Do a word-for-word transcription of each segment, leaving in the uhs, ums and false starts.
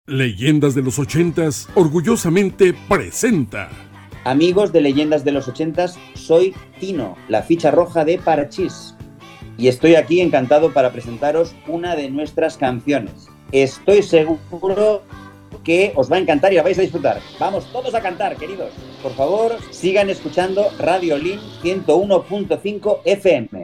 Leyendas de los ochentas orgullosamente presenta. Amigos de Leyendas de los ochentas, soy Tino, la ficha roja de Parchís, y estoy aquí encantado para presentaros una de nuestras canciones. Estoy seguro que os va a encantar y la vais a disfrutar. Vamos todos a cantar, queridos. Por favor, sigan escuchando Radio Lin ciento uno punto cinco F M.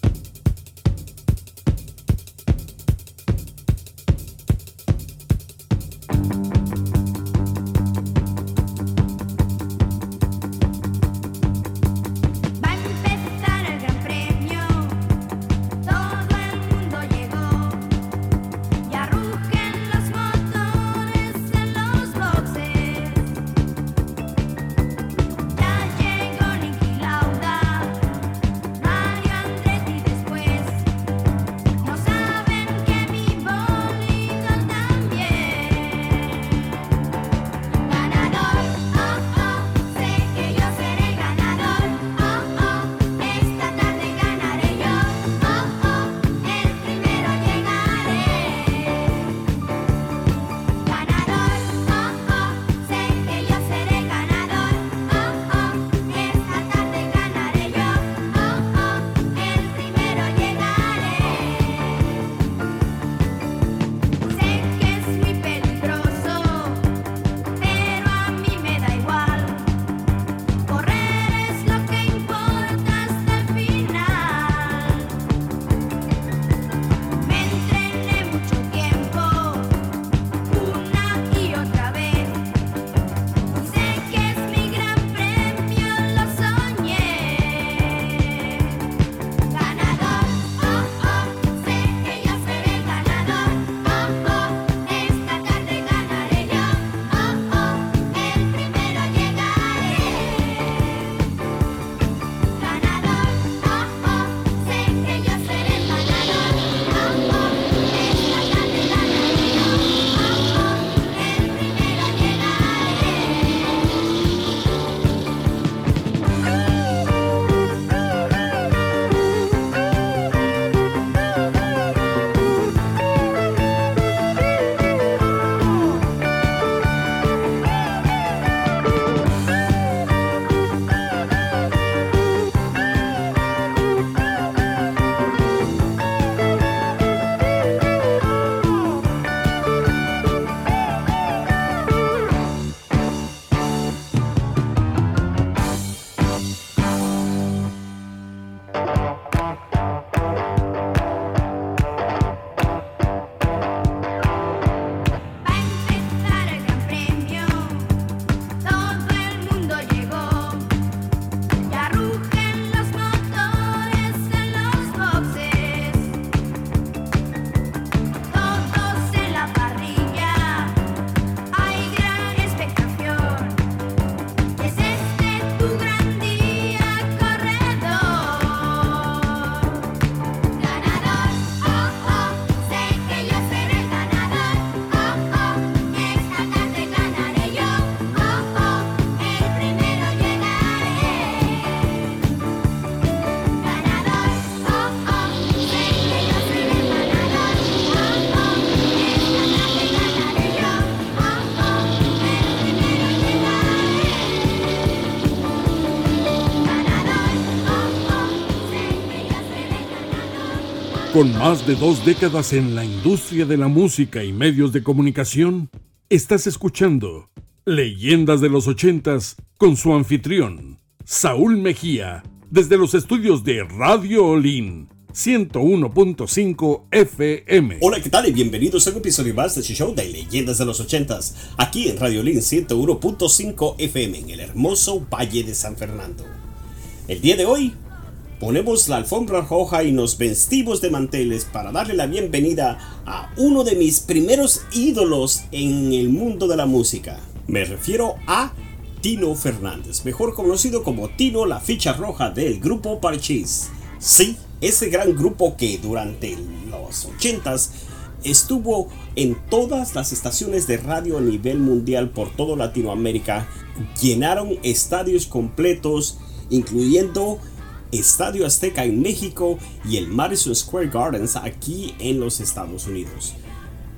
Con más de dos décadas en la industria de la música y medios de comunicación, estás escuchando Leyendas de los ochentas con su anfitrión, Saúl Mejía, desde los estudios de Radio Olin ciento uno punto cinco F M. Hola, ¿qué tal? Y bienvenidos a un episodio más de su show de Leyendas de los ochentas, aquí en Radio Olin ciento uno punto cinco F M, en el hermoso Valle de San Fernando. El día de hoy ponemos la alfombra roja y nos vestimos de manteles para darle la bienvenida a uno de mis primeros ídolos en el mundo de la música. Me refiero a Tino Fernández, mejor conocido como Tino, la ficha roja del grupo Parchís. Sí, ese gran grupo que durante los ochentas estuvo en todas las estaciones de radio a nivel mundial por toda Latinoamérica. Llenaron estadios completos, incluyendo Estadio Azteca en México y el Madison Square Gardens aquí en los Estados Unidos.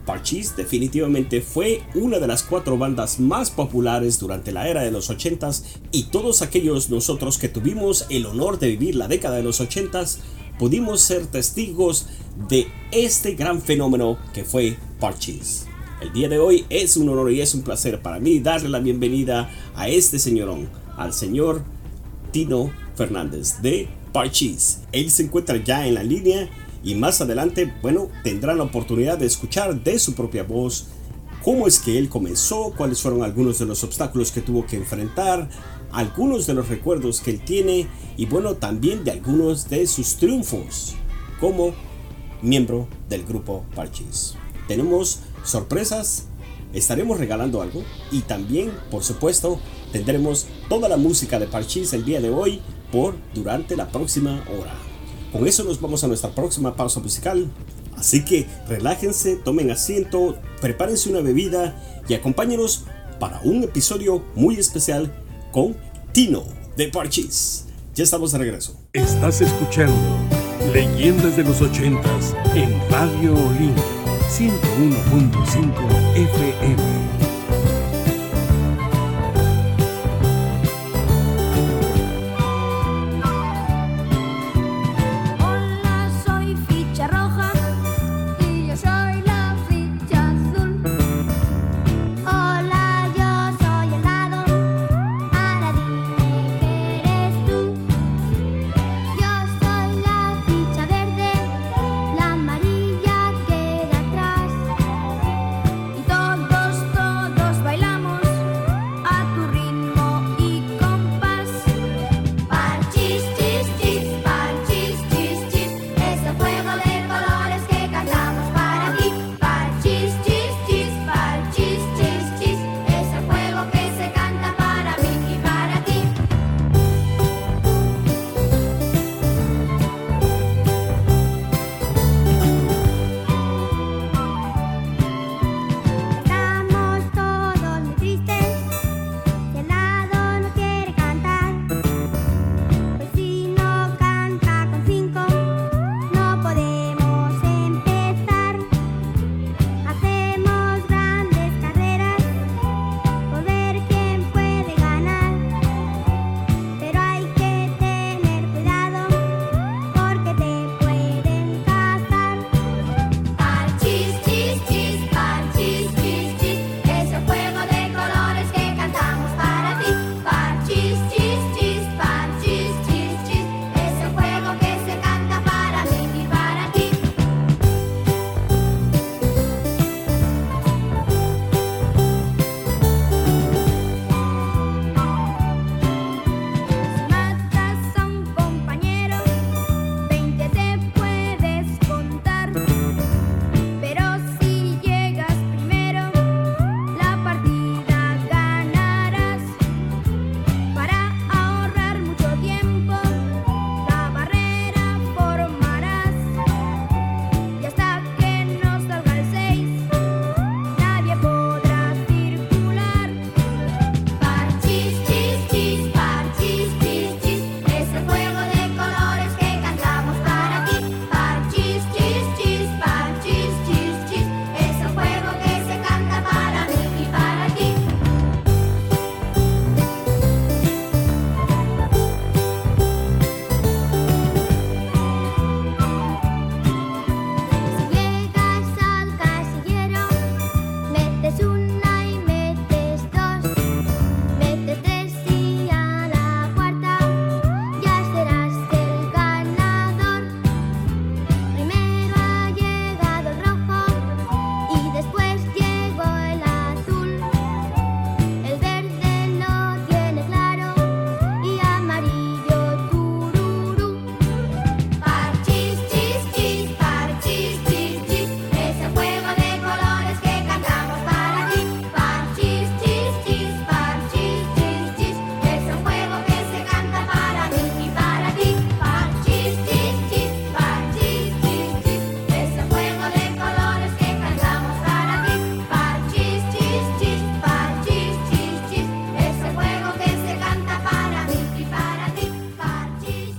Parchís definitivamente fue una de las cuatro bandas más populares durante la era de los ochentas, y todos aquellos nosotros que tuvimos el honor de vivir la década de los ochentas pudimos ser testigos de este gran fenómeno que fue Parchís. El día de hoy es un honor y es un placer para mí darle la bienvenida a este señorón, al señor Tino Fernández de Parchís. Él se encuentra ya en la línea y más adelante, bueno, tendrán la oportunidad de escuchar de su propia voz cómo es que él comenzó, cuáles fueron algunos de los obstáculos que tuvo que enfrentar, algunos de los recuerdos que él tiene y bueno, también de algunos de sus triunfos como miembro del grupo Parchís. Tenemos sorpresas, estaremos regalando algo y también, por supuesto, tendremos toda la música de Parchís el día de hoy por durante la próxima hora. Con eso nos vamos a nuestra próxima pausa musical. Así que relájense, tomen asiento, prepárense una bebida y acompáñenos para un episodio muy especial con Tino de Parchís. Ya estamos de regreso. Estás escuchando Leyendas de los ochentas en Radio Olin ciento uno punto cinco F M.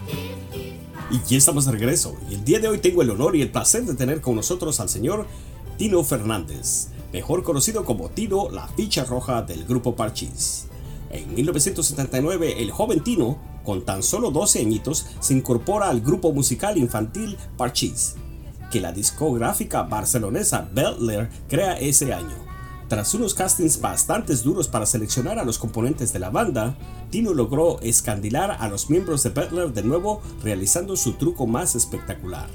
Y estamos de regreso y el día de hoy tengo el honor y el placer de tener con nosotros al señor Tino Fernández, mejor conocido como Tino, la ficha roja del grupo Parchís. En mil novecientos setenta y nueve, el joven Tino, con tan solo doce añitos, se incorpora al grupo musical infantil Parchís, que la discográfica barcelonesa Bel Air crea ese año. Tras unos castings bastante duros para seleccionar a los componentes de la banda, Tino logró escandilar a los miembros de Bel Air de nuevo, realizando su truco más espectacular: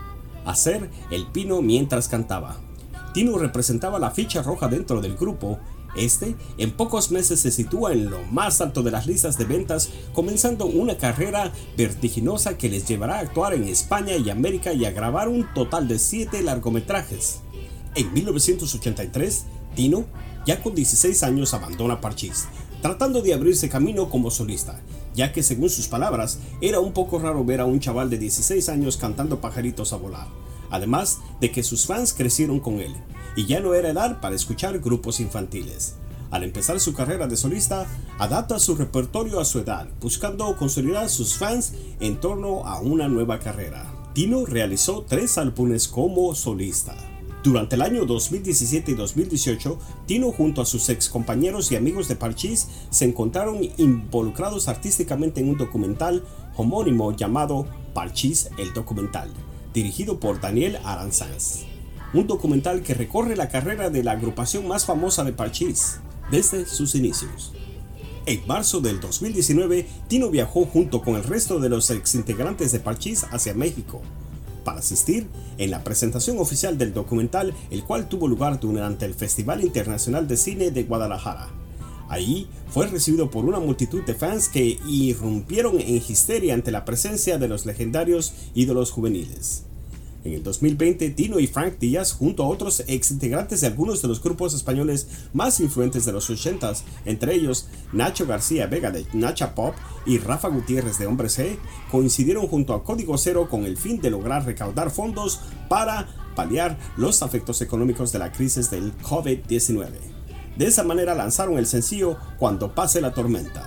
hacer el pino mientras cantaba. Tino representaba la ficha roja dentro del grupo. Este, en pocos meses, se sitúa en lo más alto de las listas de ventas, comenzando una carrera vertiginosa que les llevará a actuar en España y América y a grabar un total de siete largometrajes. En mil novecientos ochenta y tres, Tino, ya con dieciséis años, abandona Parchís, tratando de abrirse camino como solista, ya que, según sus palabras, era un poco raro ver a un chaval de dieciséis años cantando Pajaritos a Volar, además de que sus fans crecieron con él, y ya no era edad para escuchar grupos infantiles. Al empezar su carrera de solista, adapta su repertorio a su edad, buscando consolidar sus fans en torno a una nueva carrera. Tino realizó tres álbumes como solista. Durante el año dos mil diecisiete y dos mil dieciocho, Tino junto a sus ex compañeros y amigos de Parchís se encontraron involucrados artísticamente en un documental homónimo llamado Parchís el Documental, dirigido por Daniel Aranzans. Un documental que recorre la carrera de la agrupación más famosa de Parchís, desde sus inicios. En marzo del dos mil diecinueve, Tino viajó junto con el resto de los exintegrantes de Parchís hacia México, para asistir en la presentación oficial del documental, el cual tuvo lugar durante el Festival Internacional de Cine de Guadalajara. Ahí fue recibido por una multitud de fans que irrumpieron en histeria ante la presencia de los legendarios ídolos juveniles. En el dos mil veinte, Tino y Frank Díaz, junto a otros exintegrantes de algunos de los grupos españoles más influyentes de los ochentas, entre ellos Nacho García Vega de Nacha Pop y Rafa Gutiérrez de Hombres G, coincidieron junto a Código Cero con el fin de lograr recaudar fondos para paliar los efectos económicos de la crisis del COVID diecinueve. De esa manera lanzaron el sencillo Cuando pase la tormenta.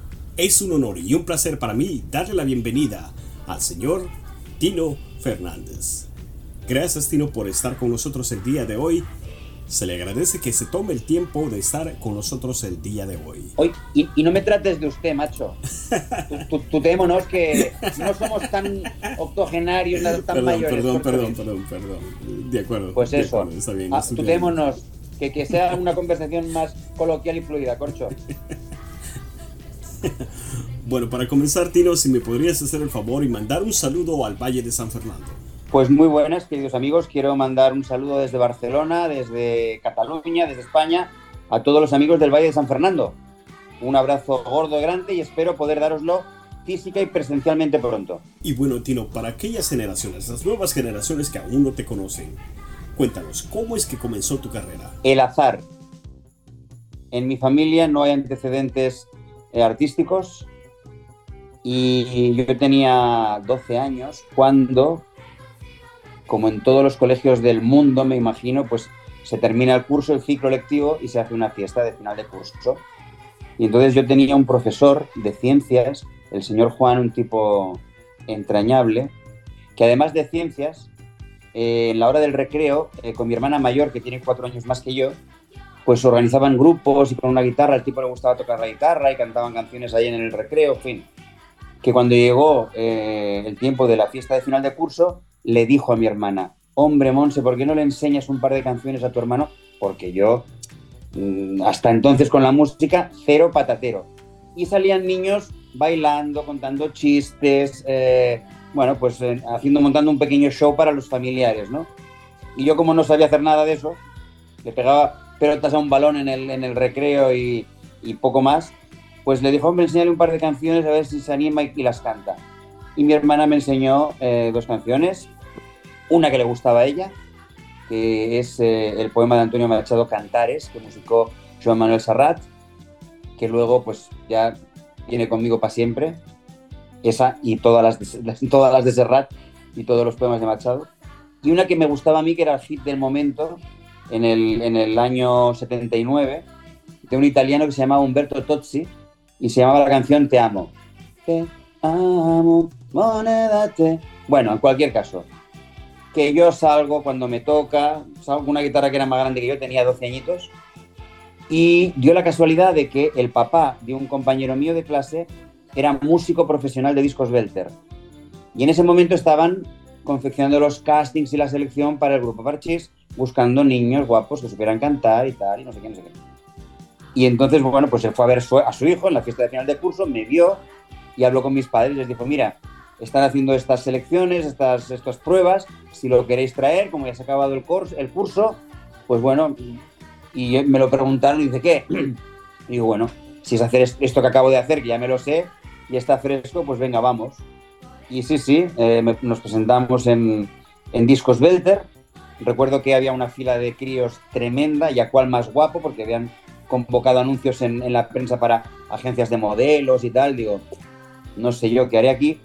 Es un honor y un placer para mí darle la bienvenida al señor Tino Fernández. Gracias, Tino, por estar con nosotros el día de hoy. Se le agradece que se tome el tiempo de estar con nosotros el día de hoy. Hoy y, y no me trates de usted, macho. Tutémonos que no somos tan octogenarios, tan perdón, mayores. Perdón, perdón, perdón, perdón. De acuerdo. Pues eso. Acuerdo, está bien, Ah, está tutémonos. Que, que sea una conversación más coloquial y fluida, corcho. Bueno, para comenzar, Tino, si me podrías hacer el favor y mandar un saludo al Valle de San Fernando. Pues muy buenas, queridos amigos. Quiero mandar un saludo desde Barcelona, desde Cataluña, desde España, a todos los amigos del Valle de San Fernando. Un abrazo gordo, grande, y espero poder dároslo física y presencialmente pronto. Y bueno, Tino, para aquellas generaciones, las nuevas generaciones que aún no te conocen, cuéntanos, ¿cómo es que comenzó tu carrera? El azar. En mi familia no hay antecedentes eh, artísticos. Y yo tenía doce años cuando, como en todos los colegios del mundo, me imagino, pues se termina el curso, el ciclo lectivo, y se hace una fiesta de final de curso. Y entonces yo tenía un profesor de ciencias, el señor Juan, un tipo entrañable, que además de ciencias, eh, en la hora del recreo, eh, con mi hermana mayor, que tiene cuatro años más que yo, pues organizaban grupos y con una guitarra, al tipo le gustaba tocar la guitarra y cantaban canciones ahí en el recreo, en fin. Que cuando llegó eh, el tiempo de la fiesta de final de curso, le dijo a mi hermana: hombre, Monse, ¿por qué no le enseñas un par de canciones a tu hermano? Porque yo, mmm, hasta entonces con la música, cero patatero. Y salían niños bailando, contando chistes, eh, bueno, pues eh, haciendo, montando un pequeño show para los familiares, ¿no? Y yo, como no sabía hacer nada de eso, le pegaba pelotas a un balón en el, en el recreo y, y poco más, pues le dijo: hombre, enséñale un par de canciones a ver si se anima y, y las canta. Y mi hermana me enseñó eh, dos canciones, una que le gustaba a ella, que es eh, el poema de Antonio Machado, Cantares, que musicó Joan Manuel Serrat, que luego pues ya viene conmigo para siempre, esa y todas las, de, todas las de Serrat y todos los poemas de Machado. Y una que me gustaba a mí, que era el hit del momento, en el, en el año setenta y nueve, de un italiano que se llamaba Umberto Tozzi, y se llamaba la canción Te amo. Te amo, moneda te... Bueno, en cualquier caso, que yo salgo cuando me toca, salgo con una guitarra que era más grande que yo, tenía doce añitos, y dio la casualidad de que el papá de un compañero mío de clase era músico profesional de discos Belter. Y en ese momento estaban confeccionando los castings y la selección para el grupo Parchís, buscando niños guapos que supieran cantar y tal, y no sé qué, no sé qué. Y entonces, bueno, pues él fue a ver su, a su hijo en la fiesta de final de curso, me vio y habló con mis padres y les dijo, mira, están haciendo estas selecciones, estas, estas pruebas, si lo queréis traer, como ya se ha acabado el curso, el curso pues bueno, y me lo preguntaron y dice, ¿qué? Y digo, bueno, si es hacer esto que acabo de hacer, que ya me lo sé, y está fresco, pues venga, vamos. Y sí, sí, eh, me, nos presentamos en, en Discos Belter. Recuerdo que había una fila de críos tremenda, y a cuál más guapo, porque habían convocado anuncios en, en la prensa para agencias de modelos y tal. Digo, no sé yo qué haré aquí.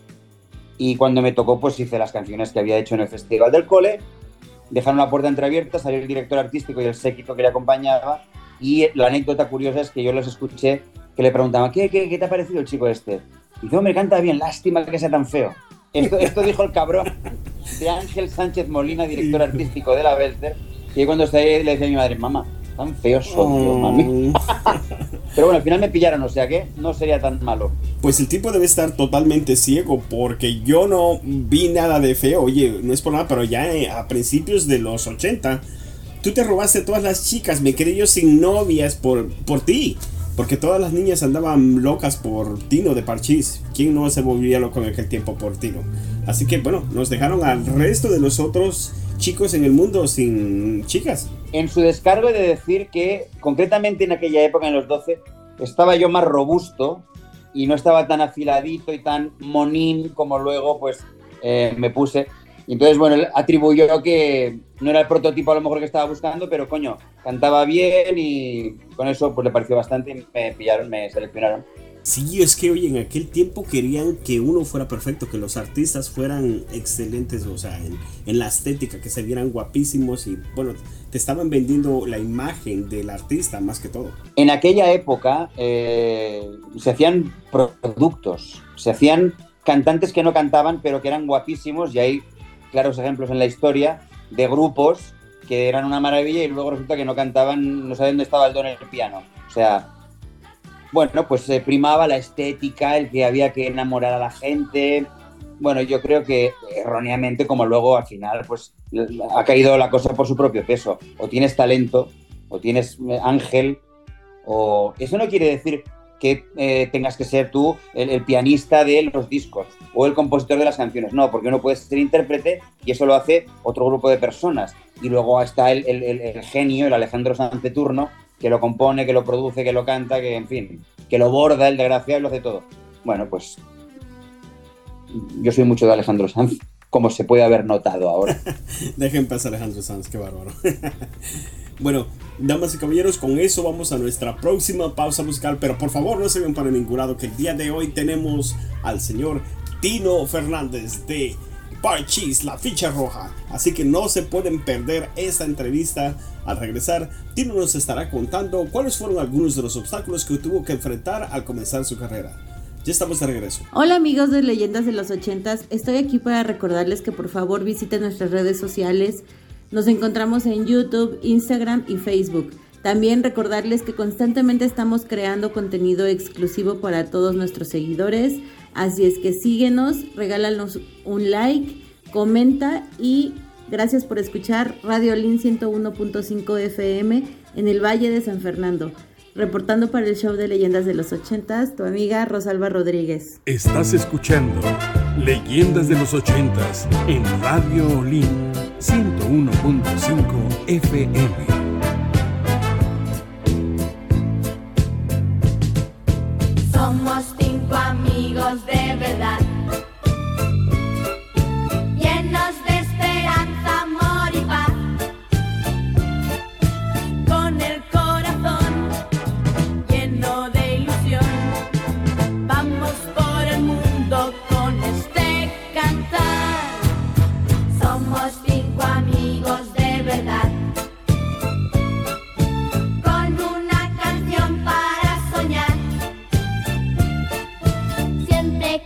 Y cuando me tocó, pues hice las canciones que había hecho en el Festival del Cole. Dejaron la puerta entreabierta, salió el director artístico y el séquito que le acompañaba. Y la anécdota curiosa es que yo los escuché que le preguntaban, ¿qué, qué, qué te ha parecido el chico este? Y dice, hombre, canta bien, lástima que sea tan feo. Esto, esto dijo el cabrón de Ángel Sánchez Molina, director artístico de la Belter, que cuando estaba ahí le decía a mi madre, mamá, tan feos son yo, mami. Pero bueno, al final me pillaron, o sea que no sería tan malo. Pues el tipo debe estar totalmente ciego, porque yo no vi nada de feo. Oye, no es por nada, pero ya a principios de los ochenta, tú te robaste todas las chicas, me quedé yo sin novias por, por ti. Porque todas las niñas andaban locas por Tino de Parchís. ¿Quién no se volvía loco en aquel tiempo por Tino? Así que bueno, nos dejaron al resto de los otros chicos en el mundo sin chicas. En su descargo he de decir que concretamente en aquella época, en los doce, estaba yo más robusto y no estaba tan afiladito y tan monín como luego pues eh, me puse. Y entonces, bueno, él atribuyó que no era el prototipo a lo mejor que estaba buscando, pero coño, cantaba bien y con eso pues le pareció bastante y me pillaron, me seleccionaron. Sí, es que oye, en aquel tiempo querían que uno fuera perfecto, que los artistas fueran excelentes, o sea, en, en la estética, que se vieran guapísimos y bueno, te estaban vendiendo la imagen del artista más que todo. En aquella época eh, se hacían productos, se hacían cantantes que no cantaban pero que eran guapísimos y hay claros ejemplos en la historia de grupos que eran una maravilla y luego resulta que no cantaban, no sabían dónde estaba el don en el piano. O sea, bueno, pues se primaba la estética, el que había que enamorar a la gente. Bueno, yo creo que erróneamente, como luego al final pues ha caído la cosa por su propio peso. O tienes talento, o tienes ángel, o... Eso no quiere decir que eh, tengas que ser tú el, el pianista de los discos o el compositor de las canciones. No, porque uno puede ser intérprete y eso lo hace otro grupo de personas. Y luego está el, el, el, el genio, el Alejandro Sanz de turno, que lo compone, que lo produce, que lo canta, que en fin, que lo borda, el desgraciado, lo hace todo. Bueno, pues yo soy mucho de Alejandro Sanz, como se puede haber notado ahora. Dejen pasar a Alejandro Sanz, qué bárbaro. Bueno, damas y caballeros, con eso vamos a nuestra próxima pausa musical, pero por favor no se vean para ningún lado, que el día de hoy tenemos al señor Tino Fernández de Parchís, la ficha roja, así que no se pueden perder esta entrevista. Al regresar, Tino nos estará contando cuáles fueron algunos de los obstáculos que tuvo que enfrentar al comenzar su carrera. Ya estamos de regreso. Hola amigos de Leyendas de los ochentas, estoy aquí para recordarles que por favor visiten nuestras redes sociales. Nos encontramos en YouTube, Instagram y Facebook. También recordarles que constantemente estamos creando contenido exclusivo para todos nuestros seguidores. Así es que síguenos, regálanos un like, comenta y gracias por escuchar Radio Lin ciento uno punto cinco F M en el Valle de San Fernando. Reportando para el show de Leyendas de los ochentas, tu amiga Rosalba Rodríguez. Estás escuchando Leyendas de los ochentas en Radio Lin ciento uno punto cinco F M. Somos cinco amigos de verdad, llenos de esperanza, amor y paz, con el corazón lleno de ilusión. Vamos por el mundo con este cantar. Somos cinco amigos de verdad, con una canción para soñar. Siempre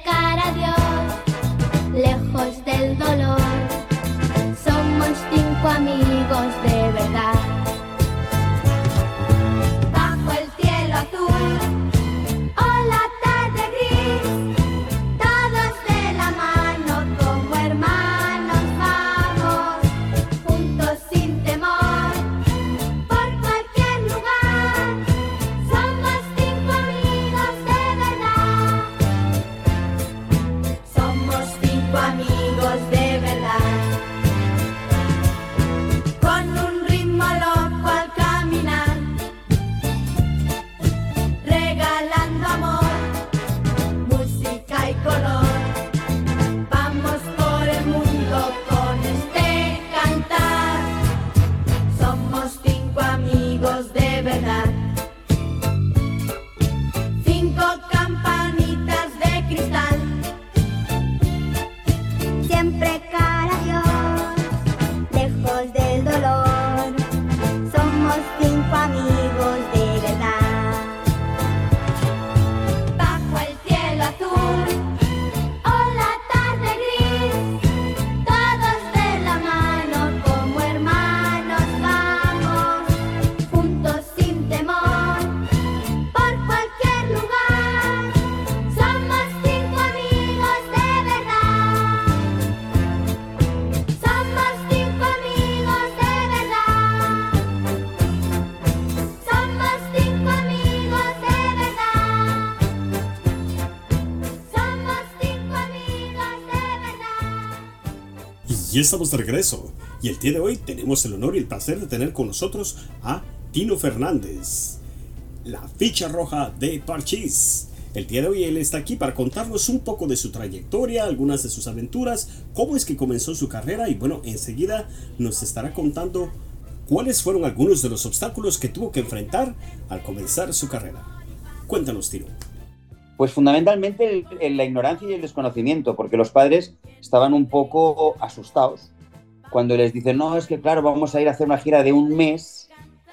Ya estamos de regreso y el día de hoy tenemos el honor y el placer de tener con nosotros a Tino Fernández, la ficha roja de Parchís. El día de hoy él está aquí para contarnos un poco de su trayectoria, algunas de sus aventuras, cómo es que comenzó su carrera y bueno, enseguida nos estará contando cuáles fueron algunos de los obstáculos que tuvo que enfrentar al comenzar su carrera. Cuéntanos, Tino. Pues fundamentalmente el, el, la ignorancia y el desconocimiento, porque los padres estaban un poco asustados cuando les dicen, no, es que claro, vamos a ir a hacer una gira de un mes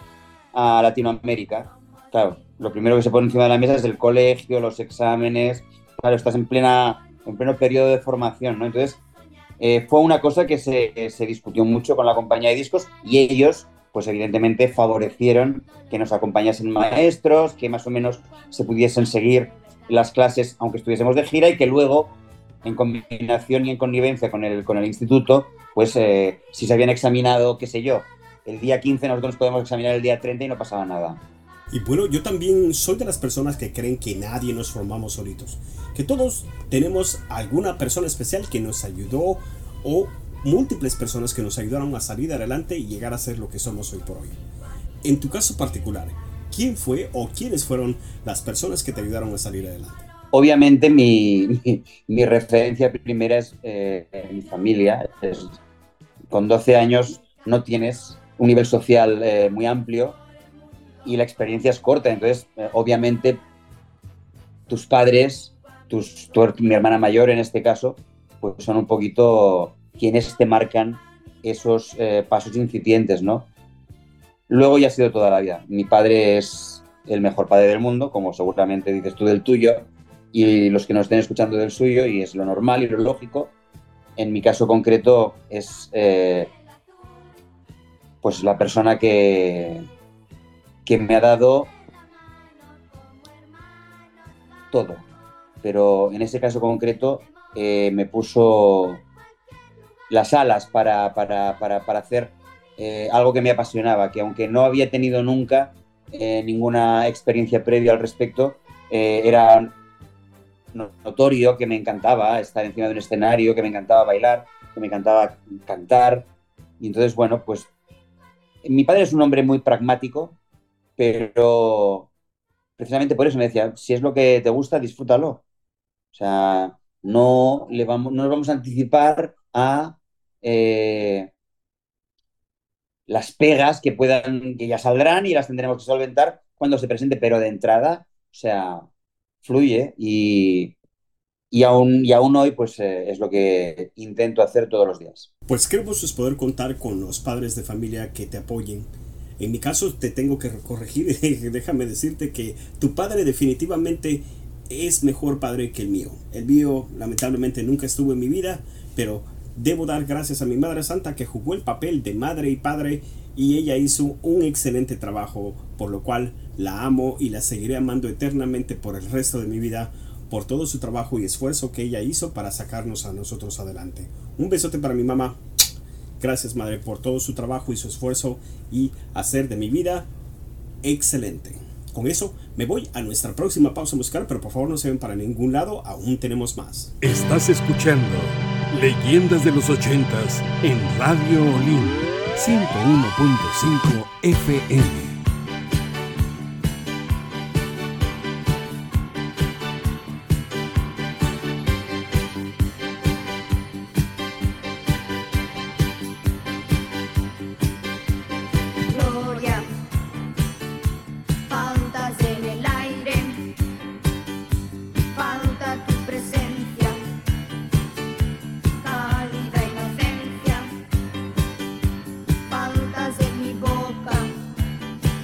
a Latinoamérica. Claro, lo primero que se pone encima de la mesa es el colegio, los exámenes, claro, estás en, plena, en pleno periodo de formación, ¿no? Entonces, eh, fue una cosa que se, se discutió mucho con la compañía de discos y ellos, pues evidentemente favorecieron que nos acompañasen maestros, que más o menos se pudiesen seguir las clases aunque estuviésemos de gira y que luego, en combinación y en connivencia con el, con el instituto, pues eh, si se habían examinado, qué sé yo, el día quince nosotros nos podemos examinar el día treinta y no pasaba nada. Y bueno, yo también soy de las personas que creen que nadie nos formamos solitos, que todos tenemos alguna persona especial que nos ayudó o múltiples personas que nos ayudaron a salir adelante y llegar a ser lo que somos hoy por hoy. En tu caso particular, ¿quién fue o quiénes fueron las personas que te ayudaron a salir adelante? Obviamente mi, mi, mi referencia primera es eh, mi familia. Es, con doce años no tienes un nivel social eh, muy amplio y la experiencia es corta. Entonces, eh, obviamente, tus padres, tus, tu, mi hermana mayor en este caso, pues son un poquito quienes te marcan esos eh, pasos incipientes, ¿no? Luego ya ha sido toda la vida. Mi padre es el mejor padre del mundo, como seguramente dices tú del tuyo, y los que nos estén escuchando del suyo, y es lo normal y lo lógico. En mi caso concreto es eh, pues la persona que, que me ha dado todo. Pero en ese caso concreto eh, me puso las alas para, para, para, para hacer eh, algo que me apasionaba, que aunque no había tenido nunca eh, ninguna experiencia previa al respecto, eh, era notorio que me encantaba estar encima de un escenario, que me encantaba bailar, que me encantaba cantar. Y entonces, bueno, pues mi padre es un hombre muy pragmático, pero precisamente por eso me decía, si es lo que te gusta, disfrútalo. O sea, no, le vamos, no nos vamos a anticipar a eh, las pegas que puedan, que ya saldrán y las tendremos que solventar cuando se presente, pero de entrada, o sea, fluye y, y, aún, y aún hoy pues eh, es lo que intento hacer todos los días. Pues queremos pues, poder contar con los padres de familia que te apoyen. En mi caso te tengo que corregir, déjame decirte que tu padre definitivamente es mejor padre que el mío. El mío lamentablemente nunca estuvo en mi vida, pero debo dar gracias a mi Madre Santa que jugó el papel de madre y padre y ella hizo un excelente trabajo, por lo cual la amo y la seguiré amando eternamente por el resto de mi vida, por todo su trabajo y esfuerzo que ella hizo para sacarnos a nosotros adelante. Un besote para mi mamá. Gracias, madre, por todo su trabajo y su esfuerzo y hacer de mi vida excelente. Con eso me voy a nuestra próxima pausa musical, pero por favor no se ven para ningún lado, aún tenemos más. Estás escuchando Leyendas de los ochentas en Radio Olin ciento uno punto cinco F M. Faltas en mi boca.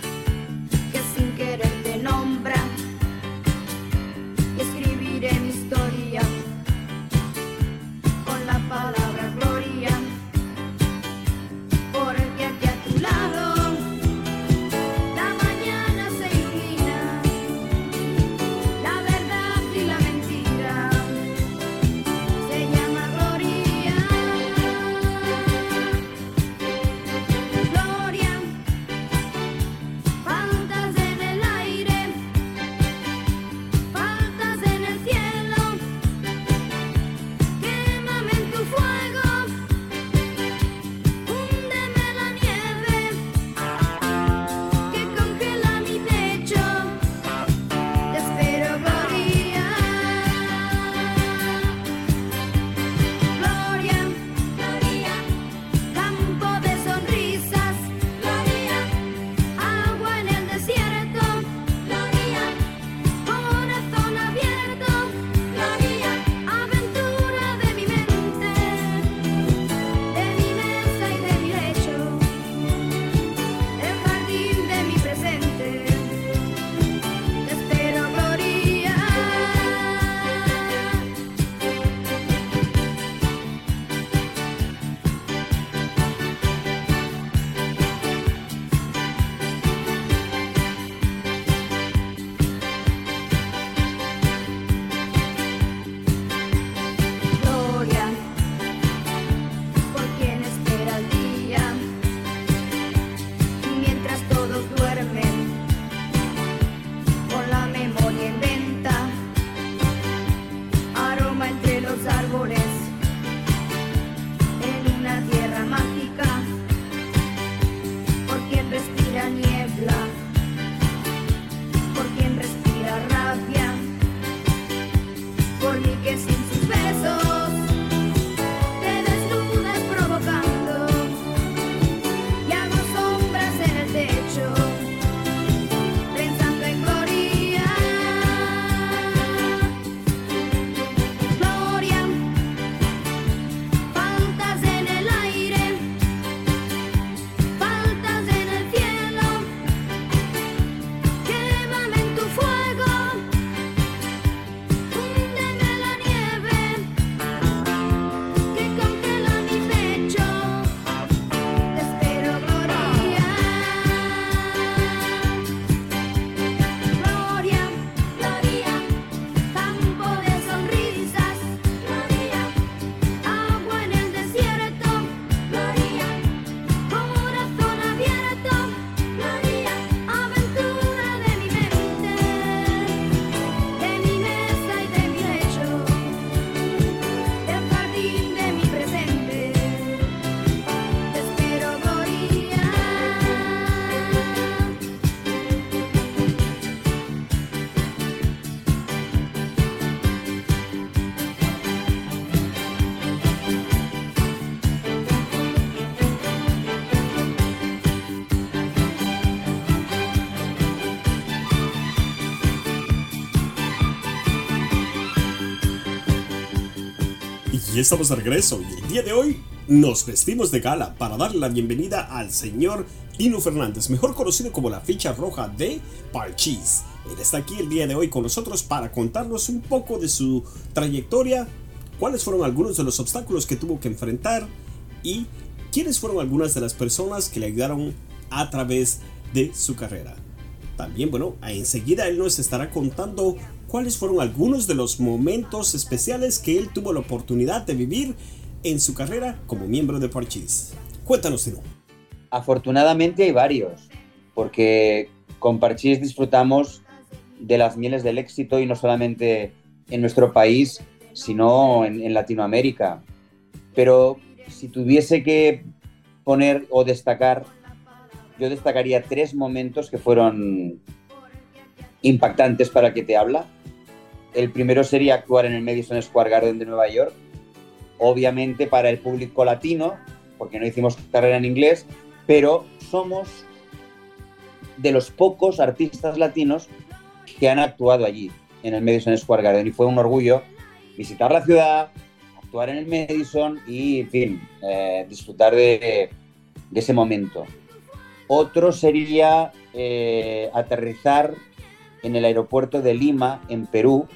Y estamos de regreso y el día de hoy nos vestimos de gala para darle la bienvenida al señor Tino Fernández, mejor conocido como la ficha roja de Parchís. Él está aquí el día de hoy con nosotros para contarnos un poco de su trayectoria, cuáles fueron algunos de los obstáculos que tuvo que enfrentar y quiénes fueron algunas de las personas que le ayudaron a través de su carrera. También, bueno, enseguida él nos estará contando cuáles fueron algunos de los momentos especiales que él tuvo la oportunidad de vivir en su carrera como miembro de Parchís. Cuéntanos, Tino. Afortunadamente hay varios, porque con Parchís disfrutamos de las mieles del éxito y no solamente en nuestro país, sino en, en Latinoamérica. Pero si tuviese que poner o destacar, yo destacaría tres momentos que fueron impactantes para que te habla. El primero sería actuar en el Madison Square Garden de Nueva York, obviamente para el público latino, porque no hicimos carrera en inglés, pero somos de los pocos artistas latinos que han actuado allí, en el Madison Square Garden, y fue un orgullo visitar la ciudad, actuar en el Madison y, en fin, eh, disfrutar de, de ese momento. Otro sería eh, aterrizar en el aeropuerto de Lima, en Perú,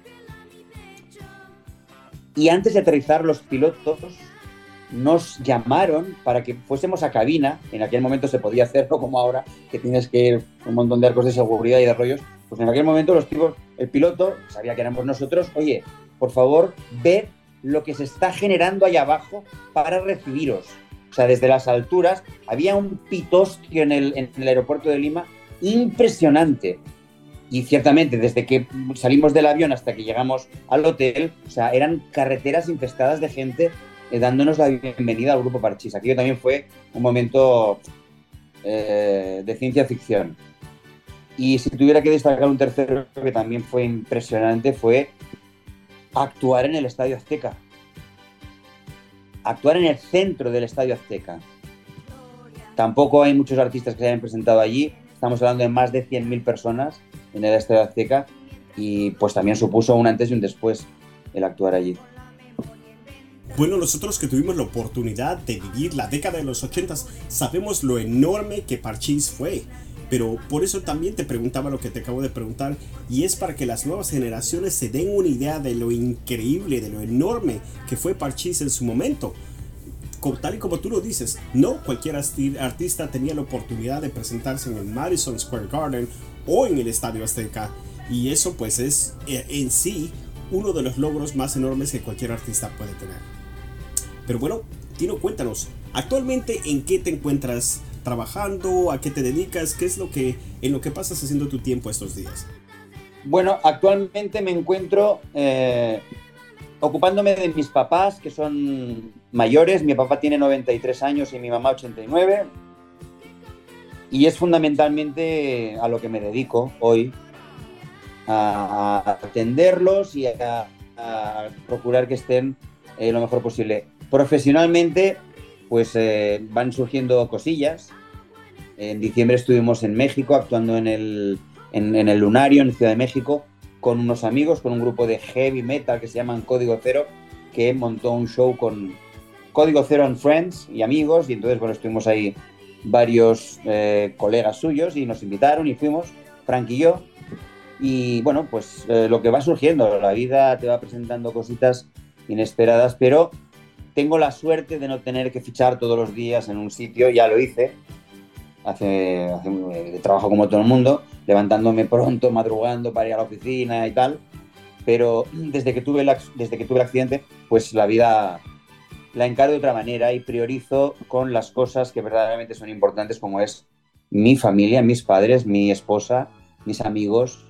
y antes de aterrizar los pilotos nos llamaron para que fuésemos a cabina. En aquel momento se podía hacer, no como ahora, que tienes que ir un montón de arcos de seguridad y de rollos. Pues en aquel momento los tipos, el piloto, sabía que éramos nosotros, oye, por favor, ved lo que se está generando allá abajo para recibiros. O sea, desde las alturas había un pitostio en el, en el aeropuerto de Lima impresionante. Y ciertamente, desde que salimos del avión hasta que llegamos al hotel, o sea, eran carreteras infestadas de gente eh, dándonos la bienvenida al grupo Parchís. Aquello también fue un momento eh, de ciencia ficción. Y si tuviera que destacar un tercero que también fue impresionante, fue actuar en el Estadio Azteca. Actuar en el centro del Estadio Azteca. Tampoco hay muchos artistas que se hayan presentado allí. Estamos hablando de más de cien mil personas en el Estadio Azteca y pues también supuso un antes y un después el actuar allí. Bueno, nosotros que tuvimos la oportunidad de vivir la década de los ochentas sabemos lo enorme que Parchís fue. Pero por eso también te preguntaba lo que te acabo de preguntar, y es para que las nuevas generaciones se den una idea de lo increíble, de lo enorme que fue Parchís en su momento. Como, tal y como tú lo dices, no cualquier artista tenía la oportunidad de presentarse en el Madison Square Garden o en el Estadio Azteca, y eso pues es en sí uno de los logros más enormes que cualquier artista puede tener. Pero bueno, Tino, cuéntanos, actualmente ¿en qué te encuentras trabajando? ¿A qué te dedicas? ¿Qué es lo que, en lo que pasas haciendo tu tiempo estos días? Bueno, actualmente me encuentro eh, ocupándome de mis papás, que son mayores. Mi papá tiene noventa y tres años y mi mamá ochenta y nueve. Y es fundamentalmente a lo que me dedico hoy, a, a atenderlos y a, a procurar que estén eh, lo mejor posible. Profesionalmente, pues eh, van surgiendo cosillas. En diciembre estuvimos en México actuando en el, en, en el Lunario, en Ciudad de México, con unos amigos, con un grupo de heavy metal que se llaman Código Cero, que montó un show con Código Cero and Friends y amigos, y entonces bueno, estuvimos ahí varios eh, colegas suyos y nos invitaron y fuimos, Frank y yo, y bueno, pues eh, lo que va surgiendo, la vida te va presentando cositas inesperadas, pero tengo la suerte de no tener que fichar todos los días en un sitio. Ya lo hice, hace, hace eh, trabajo como todo el mundo, levantándome pronto, madrugando para ir a la oficina y tal, pero desde que tuve, la, desde que tuve el accidente, pues la vida la encaro de otra manera y priorizo con las cosas que verdaderamente son importantes, como es mi familia, mis padres, mi esposa, mis amigos,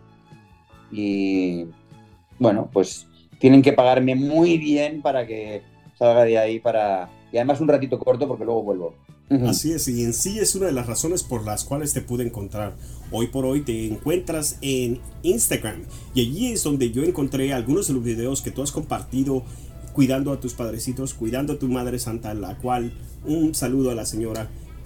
y bueno, pues tienen que pagarme muy bien para que salga de ahí, para y además un ratito corto porque luego vuelvo. Así es, y en sí es una de las razones por las cuales te pude encontrar. Hoy por hoy te encuentras en Instagram, y allí es donde yo encontré algunos de los videos que tú has compartido cuidando a tus padrecitos, cuidando a tu madre santa, la cual un saludo a la señora.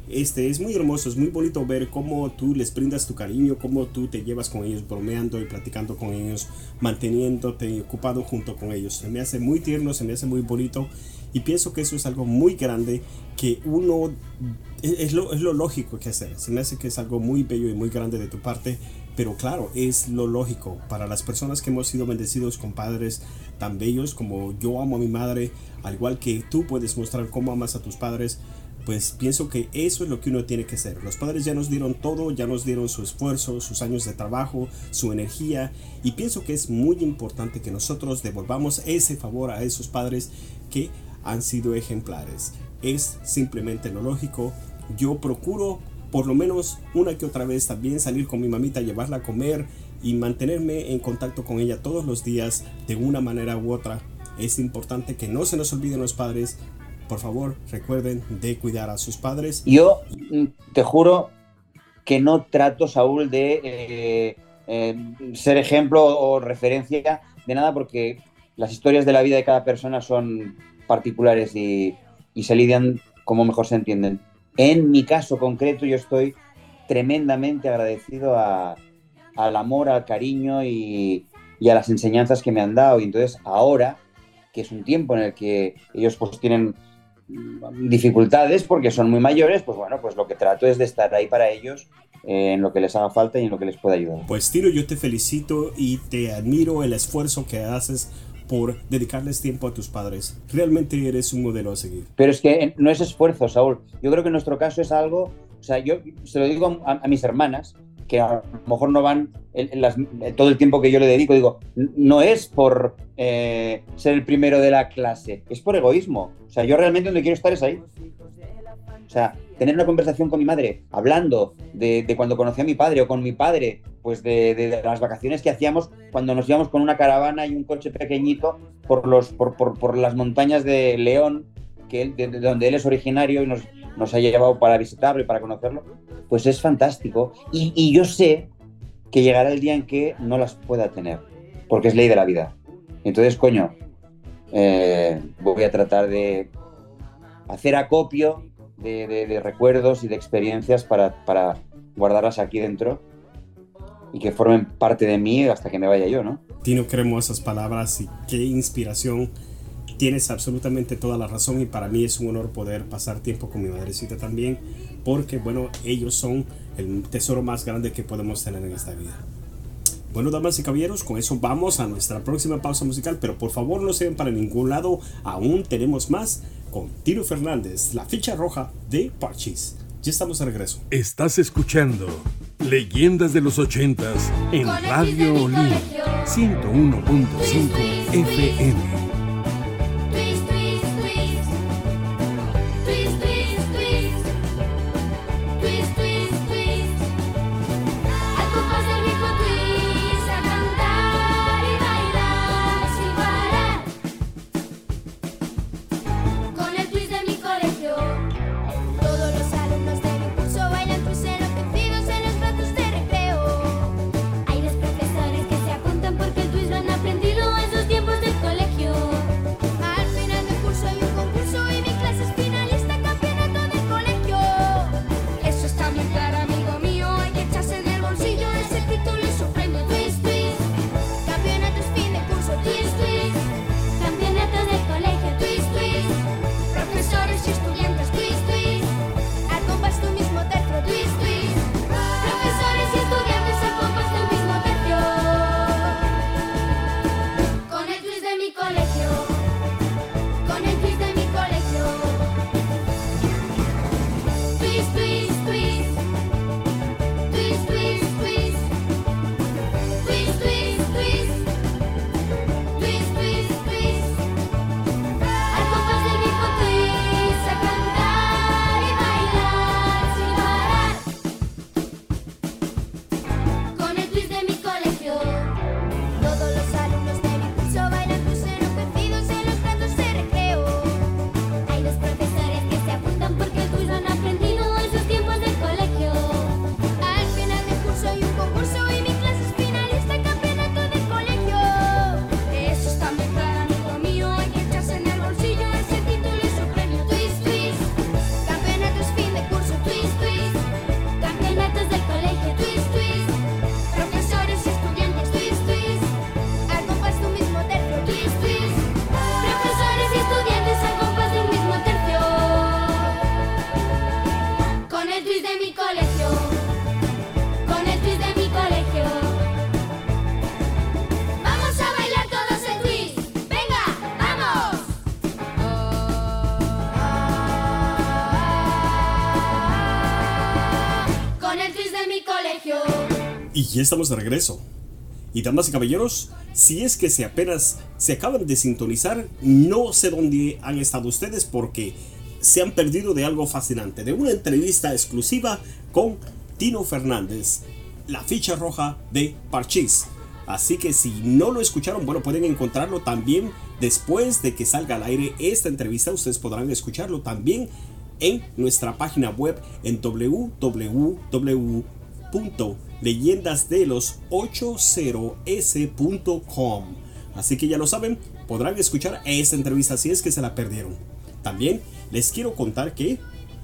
Este, es muy hermoso, es muy bonito ver cómo tú les brindas tu cariño, cómo tú te llevas con ellos, bromeando y platicando con ellos, manteniéndote ocupado junto con ellos. Se me hace muy tierno, se me hace muy bonito y pienso que eso es algo muy grande que uno, es, es, lo, es lo lógico que hacer. Se me hace que es algo muy bello y muy grande de tu parte, pero claro, es lo lógico para las personas que hemos sido bendecidos con padres tan bellos como yo amo a mi madre, al igual que tú puedes mostrar cómo amas a tus padres. Pues pienso que eso es lo que uno tiene que hacer. Los padres ya nos dieron todo, ya nos dieron su esfuerzo, sus años de trabajo, su energía. Y pienso que es muy importante que nosotros devolvamos ese favor a esos padres que han sido ejemplares. Es simplemente lo lógico. Yo procuro por lo menos una que otra vez también salir con mi mamita, llevarla a comer y mantenerme en contacto con ella todos los días de una manera u otra. Es importante que no se nos olviden los padres. Por favor, recuerden de cuidar a sus padres. Yo te juro que no trato, Saúl, de eh, eh, ser ejemplo o referencia de nada, porque las historias de la vida de cada persona son particulares y, y se lidian como mejor se entienden. En mi caso concreto, yo estoy tremendamente agradecido a, al amor, al cariño y, y a las enseñanzas que me han dado. Y entonces ahora, que es un tiempo en el que ellos pues tienen dificultades porque son muy mayores, pues bueno, pues lo que trato es de estar ahí para ellos eh, en lo que les haga falta y en lo que les pueda ayudar. Pues Tino, yo te felicito y te admiro el esfuerzo que haces por dedicarles tiempo a tus padres. Realmente eres un modelo a seguir. Pero es que no es esfuerzo, Saúl. Yo creo que en nuestro caso es algo, o sea, yo se lo digo a, a mis hermanas, que a lo mejor no van en, en las, en todo el tiempo que yo le dedico, digo, no es por eh, ser el primero de la clase, es por egoísmo. O sea, yo realmente donde quiero estar es ahí. O sea, tener una conversación con mi madre, hablando de, de cuando conocí a mi padre, o con mi padre, pues de, de, de las vacaciones que hacíamos cuando nos íbamos con una caravana y un coche pequeñito por, los, por, por, por las montañas de León, que él, de, de donde él es originario y nos, nos ha llevado para visitarlo y para conocerlo. Pues es fantástico. Y, y yo sé que llegará el día en que no las pueda tener, porque es ley de la vida. Entonces, coño, eh, voy a tratar de hacer acopio de, de, de recuerdos y de experiencias para, para guardarlas aquí dentro y que formen parte de mí hasta que me vaya yo, ¿no? Tino, queremos esas palabras y qué inspiración. Tienes absolutamente toda la razón y para mí es un honor poder pasar tiempo con mi madrecita también, porque bueno, ellos son el tesoro más grande que podemos tener en esta vida. Bueno, damas y caballeros, con eso vamos a nuestra próxima pausa musical, pero por favor no se vayan para ningún lado, aún tenemos más con Tino Fernández, la ficha roja de Parchís. Ya estamos de regreso. Estás escuchando Leyendas de los ochentas en Radio Olin ciento uno punto cinco F M. Hay dos profesores que se apuntan porque el twist lo han aprendido en sus tiempos de colegio. Ya estamos de regreso. Y damas y caballeros, si es que se apenas se acaban de sintonizar, no sé dónde han estado ustedes porque se han perdido de algo fascinante, de una entrevista exclusiva con Tino Fernández, la ficha roja de Parchís. Así que si no lo escucharon, bueno, pueden encontrarlo también después de que salga al aire esta entrevista. Ustedes podrán escucharlo también en nuestra página web en w w w punto leyendas de los ochenta s punto com. Así que ya lo saben, podrán escuchar esta entrevista si es que se la perdieron. También les quiero contar que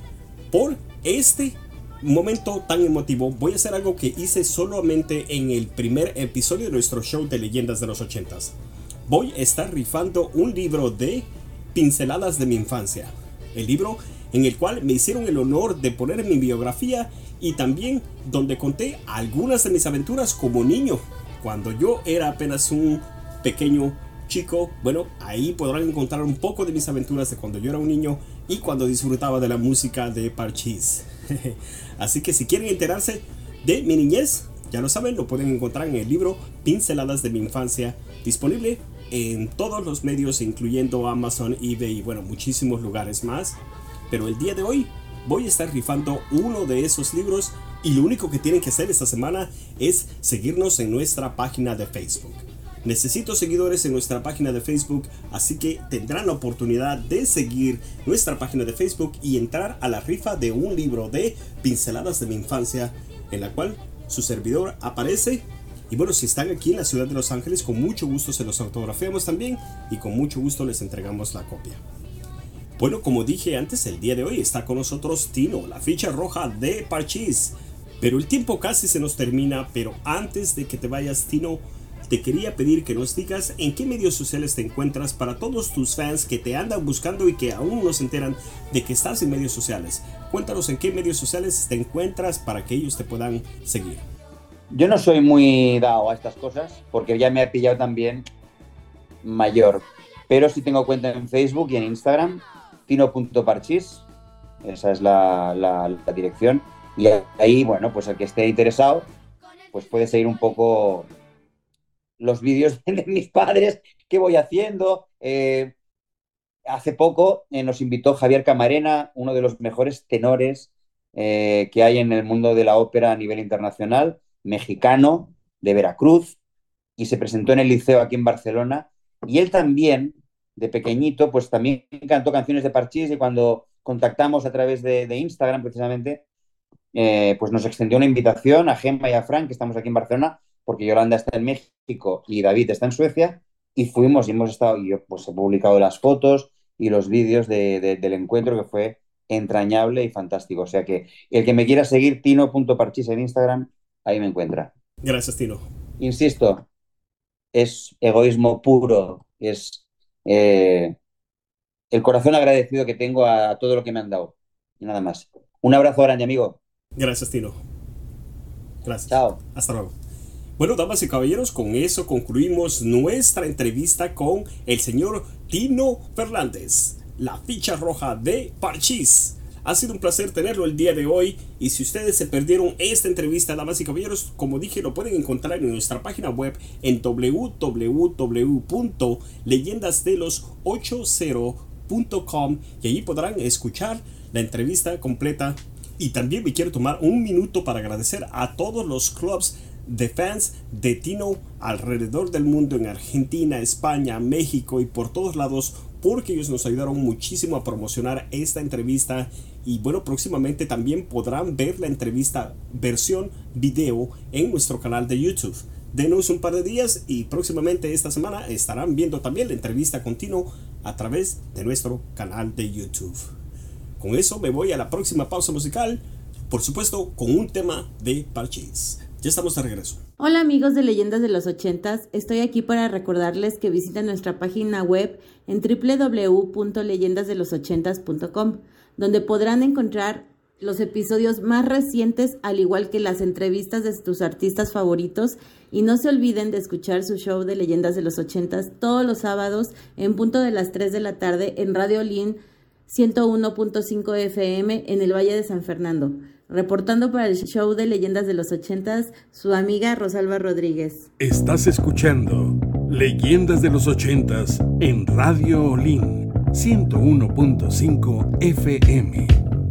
por este momento tan emotivo voy a hacer algo que hice solamente en el primer episodio de nuestro show de Leyendas de los ochentas. Voy a estar rifando un libro de pinceladas de mi infancia. El libro en el cual me hicieron el honor de poner mi biografía y también donde conté algunas de mis aventuras como niño, cuando yo era apenas un pequeño chico. Bueno, ahí podrán encontrar un poco de mis aventuras de cuando yo era un niño y cuando disfrutaba de la música de Parchís. Así que si quieren enterarse de mi niñez, ya lo saben, lo pueden encontrar en el libro Pinceladas de mi infancia, disponible en todos los medios, incluyendo Amazon, eBay y bueno, muchísimos lugares más. Pero el día de hoy voy a estar rifando uno de esos libros y lo único que tienen que hacer esta semana es seguirnos en nuestra página de Facebook. Necesito seguidores en nuestra página de Facebook, así que tendrán la oportunidad de seguir nuestra página de Facebook y entrar a la rifa de un libro de Pinceladas de mi infancia, en la cual su servidor aparece. Y bueno, si están aquí en la ciudad de Los Ángeles, con mucho gusto se los autografiamos también y con mucho gusto les entregamos la copia. Bueno, como dije antes, el día de hoy está con nosotros Tino, la ficha roja de Parchís. Pero el tiempo casi se nos termina, pero antes de que te vayas, Tino, te quería pedir que nos digas en qué medios sociales te encuentras para todos tus fans que te andan buscando y que aún no se enteran de que estás en medios sociales. Cuéntanos en qué medios sociales te encuentras para que ellos te puedan seguir. Yo no soy muy dado a estas cosas porque ya me ha pillado también mayor, pero sí tengo cuenta en Facebook y en Instagram, tino punto parchís, esa es la, la, la dirección, y ahí, bueno, pues el que esté interesado pues puede seguir un poco los vídeos de mis padres que voy haciendo. Eh, hace poco eh, nos invitó Javier Camarena, uno de los mejores tenores eh, que hay en el mundo de la ópera a nivel internacional, mexicano, de Veracruz, y se presentó en el Liceo aquí en Barcelona, y él también, de pequeñito, pues también cantó canciones de Parchís, y cuando contactamos a través de, de Instagram precisamente, eh, pues nos extendió una invitación a Gemma y a Frank, que estamos aquí en Barcelona, porque Yolanda está en México y David está en Suecia, y fuimos y hemos estado, y yo pues he publicado las fotos y los vídeos de, de, del encuentro, que fue entrañable y fantástico. O sea que el que me quiera seguir, tino punto parchís en Instagram, ahí me encuentra. Gracias, Tino. Insisto, es egoísmo puro, es eh, el corazón agradecido que tengo a, a todo lo que me han dado, y nada más. Un abrazo grande, amigo. Gracias, Tino. Gracias. Chao. Hasta luego. Bueno, damas y caballeros, con eso concluimos nuestra entrevista con el señor Tino Fernández, la ficha roja de Parchís. Ha sido un placer tenerlo el día de hoy, y si ustedes se perdieron esta entrevista, damas y caballeros, como dije, lo pueden encontrar en nuestra página web en w w w punto leyendas de los ochenta punto com, y allí podrán escuchar la entrevista completa. Y también me quiero tomar un minuto para agradecer a todos los clubs de fans de Tino alrededor del mundo, en Argentina, España, México y por todos lados, porque ellos nos ayudaron muchísimo a promocionar esta entrevista. Y bueno, próximamente también podrán ver la entrevista versión video en nuestro canal de YouTube. Denos un par de días y próximamente esta semana estarán viendo también la entrevista con Tino a través de nuestro canal de YouTube. Con eso me voy a la próxima pausa musical, por supuesto con un tema de Parchís. Ya estamos de regreso. Hola amigos de Leyendas de los ochentas, estoy aquí para recordarles que visiten nuestra página web en w w w punto leyendas de los ochentas punto com, donde podrán encontrar los episodios más recientes, al igual que las entrevistas de tus artistas favoritos, y no se olviden de escuchar su show de Leyendas de los ochentas todos los sábados en punto de las tres de la tarde en Radio Lin ciento uno punto cinco F M en el Valle de San Fernando. Reportando para el show de Leyendas de los ochentas, su amiga Rosalba Rodríguez. Estás escuchando Leyendas de los ochentas en Radio Olin ciento uno punto cinco F M.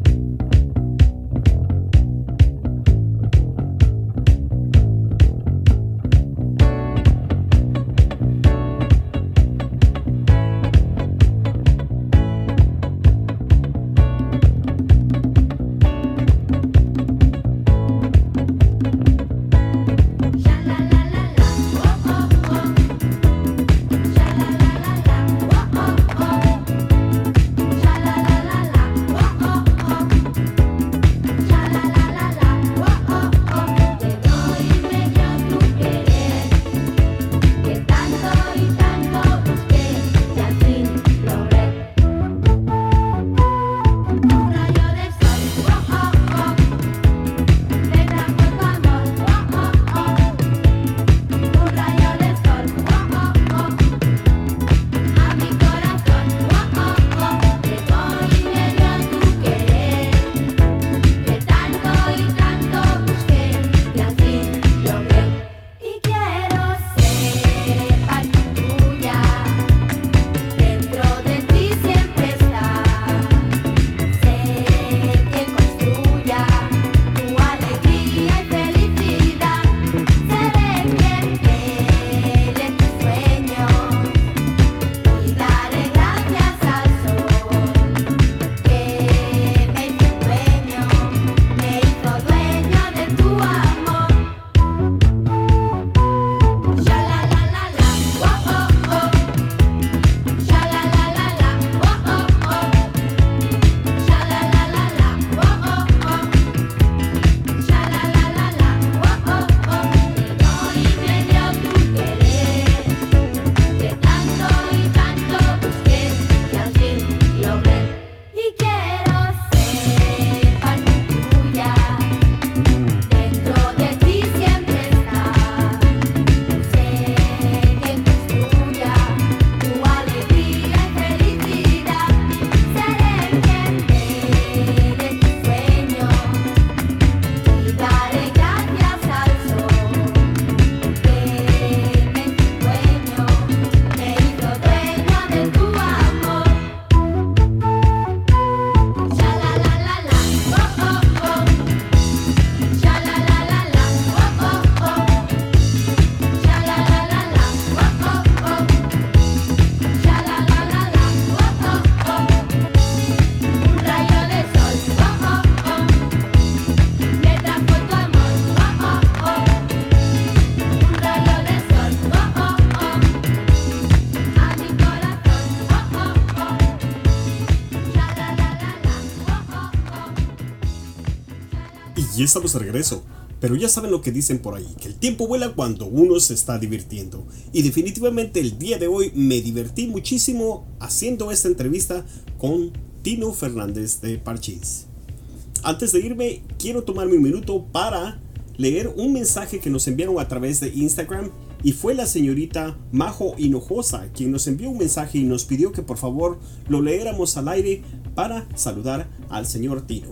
Y ya estamos de regreso, pero ya saben lo que dicen por ahí, que el tiempo vuela cuando uno se está divirtiendo. Y definitivamente el día de hoy me divertí muchísimo haciendo esta entrevista con Tino Fernández de Parchís. Antes de irme, quiero tomarme un minuto para leer un mensaje que nos enviaron a través de Instagram, y fue la señorita Majo Hinojosa quien nos envió un mensaje y nos pidió que por favor lo leéramos al aire para saludar al señor Tino.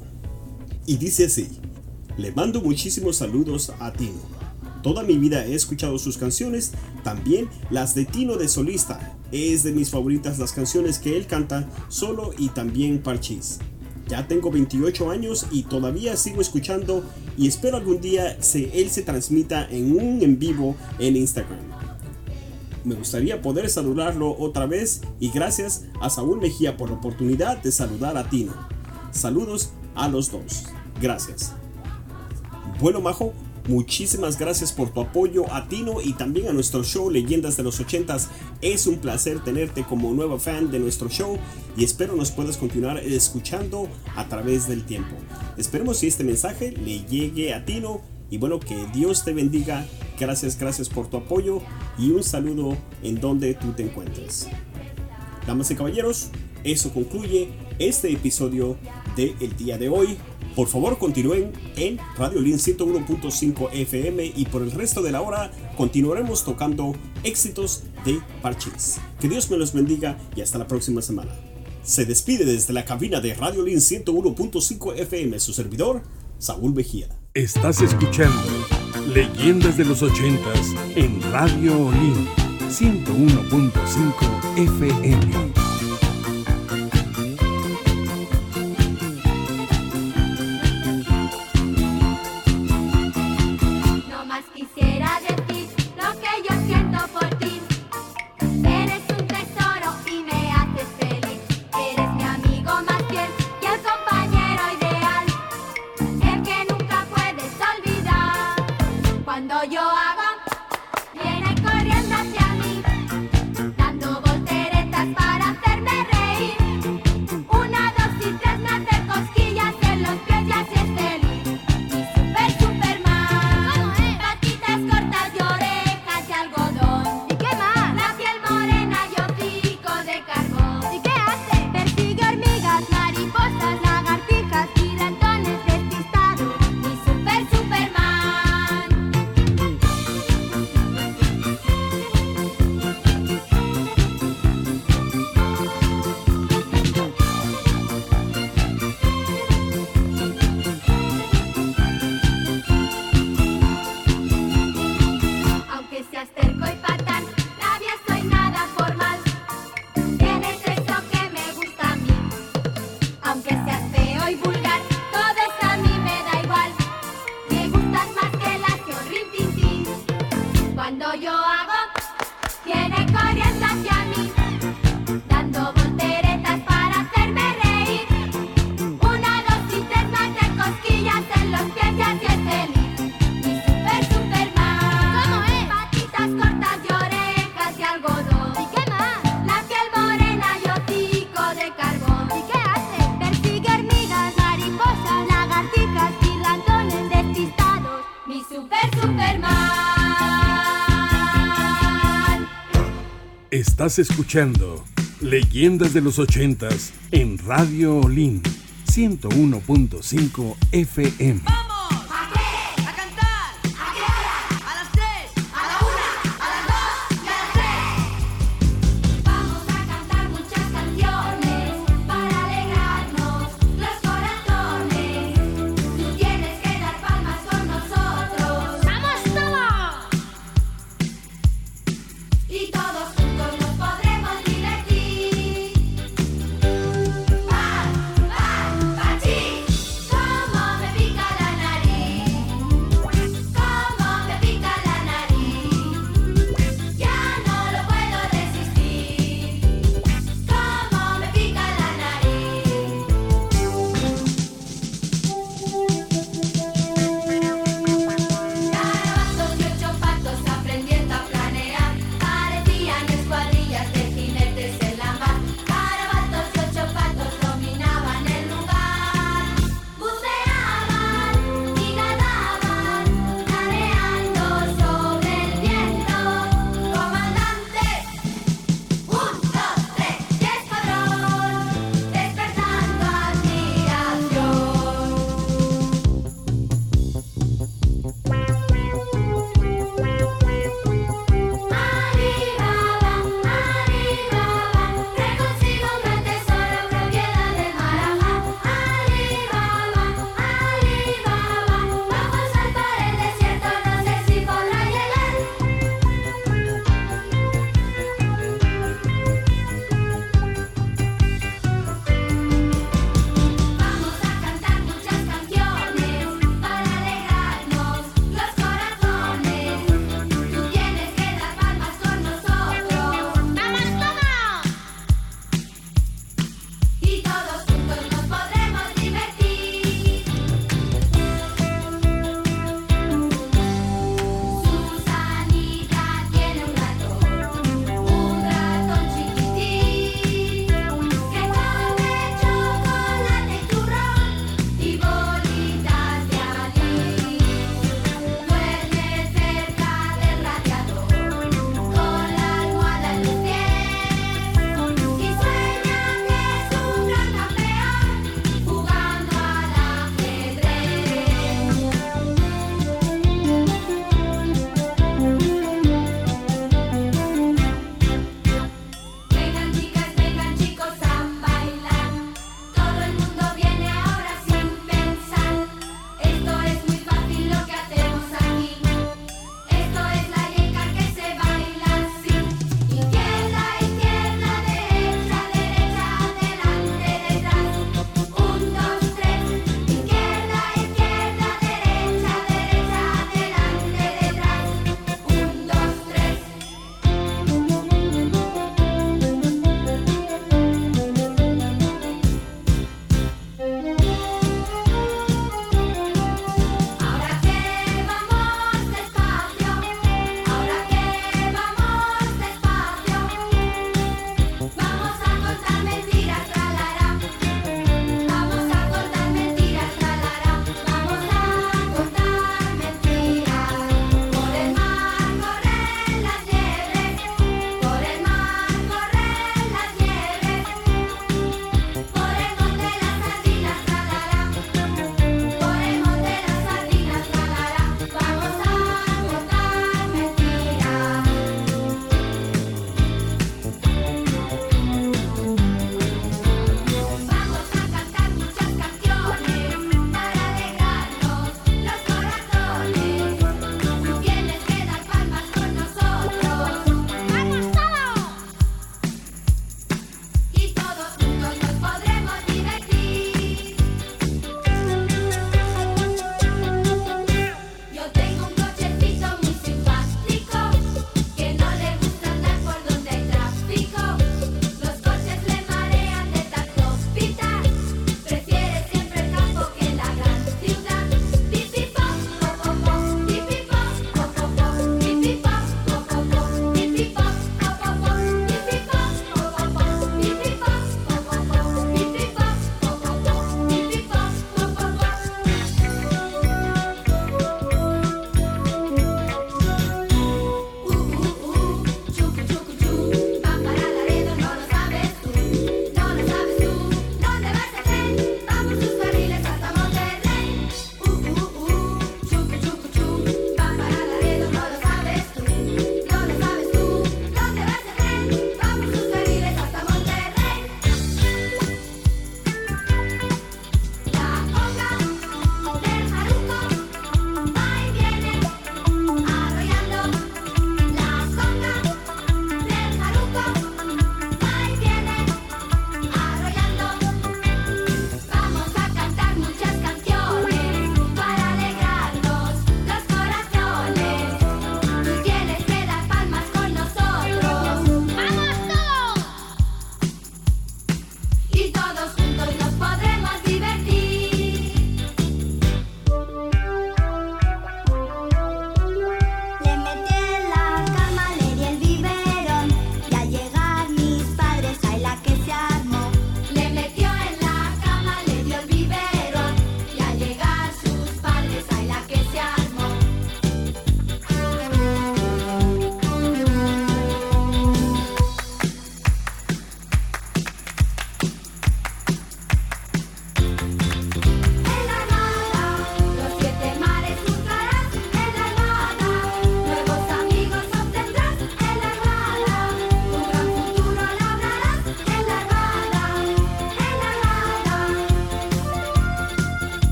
Y dice así: le mando muchísimos saludos a Tino. Toda mi vida he escuchado sus canciones, también las de Tino de solista. Es de mis favoritas las canciones que él canta solo y también Parchís. Ya tengo veintiocho años y todavía sigo escuchando, y espero algún día se, él se transmita en un en vivo en Instagram. Me gustaría poder saludarlo otra vez, y gracias a Saúl Mejía por la oportunidad de saludar a Tino. Saludos a los dos. Gracias. Bueno, Majo, muchísimas gracias por tu apoyo a Tino y también a nuestro show Leyendas de los ochentas. Es un placer tenerte como nueva fan de nuestro show y espero nos puedas continuar escuchando a través del tiempo. Esperemos si este mensaje le llegue a Tino y bueno, que Dios te bendiga. Gracias, gracias por tu apoyo y un saludo en donde tú te encuentres. Damas y caballeros, eso concluye este episodio del día de hoy. Por favor, continúen en Radio Olin ciento uno punto cinco F M y por el resto de la hora continuaremos tocando éxitos de Parchís. Que Dios me los bendiga y hasta la próxima semana. Se despide desde la cabina de Radio Olin ciento uno punto cinco F M su servidor, Saúl Mejía. Estás escuchando Leyendas de los ochentas en Radio Olin ciento uno punto cinco F M. No más quisiera decir lo que yo siento por ti. Eres un tesoro y me haces feliz. Eres mi amigo más fiel y el compañero ideal, el que nunca puedes olvidar. Cuando yo hago, viene corriendo hacia mí, dando volteretas para hacerme reír. Una, dos y tres me hace cosquillas en los pies y así es feliz. Mi super Superman. Patitas cortas y orejas de algodón. ¿Y qué más? La piel morena y hocico de carbón. ¿Y qué hace? Persigue hormigas, mariposas, lagartijas y ratones despistados. Mi super Superman. Aunque seas terco y patán, nadie soy nada formal. Tienes eso que me gusta a mí. Aunque seas feo y vulgar, todo eso a mí me da igual. Me gustas más que las chorrintintín. Cuando yo hago, viene corriendo hacia mí, dando volteretas para hacerme reír. Una, dos y tres me hace cosquillas en los pies y así es feliz. Mi super Superman. ¿Cómo es? Patitas cortas y orejas de algodón. ¿Y qué más? La piel morena y hocico de carbón. ¿Y qué hace? Persigue hormigas, mariposas, lagartijas y ratones despistados. Mi super Superman. Estás escuchando Leyendas de los ochentas en Radio Olin ciento uno punto cinco F M. ¿A qué? A cantar. ¿A qué hora? A las tres. A la una. A las dos. Y a las tres. Vamos a cantar muchas canciones para alegrarnos los corazones. Tú tienes que dar palmas con nosotros. ¡Vamos todos! Y todos juntos nos podremos divertir. Pa, pa, pachis, como me pica la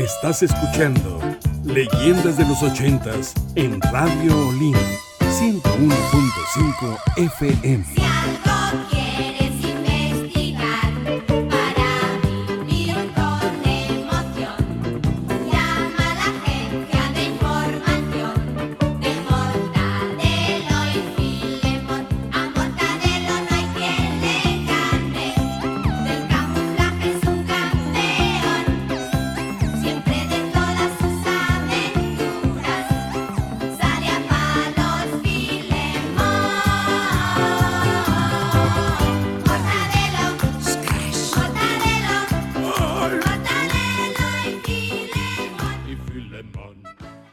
Estás escuchando Leyendas de los ochentas en Radio Olin ciento uno punto cinco F M.